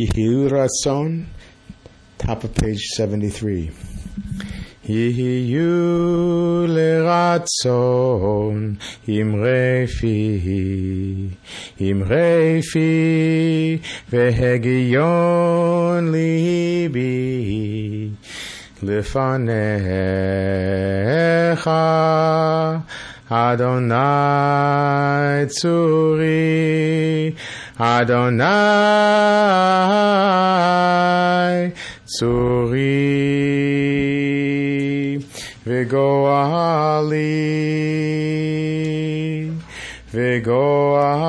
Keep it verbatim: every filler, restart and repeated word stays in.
Yehi Ratzon, top of page seventy-three. Yehiyu leratzon imrei fi, imrei fi, vehegiyon libi, lefanecha, Adonai tzuri, Adonai tzuri, v'goali, v'goali.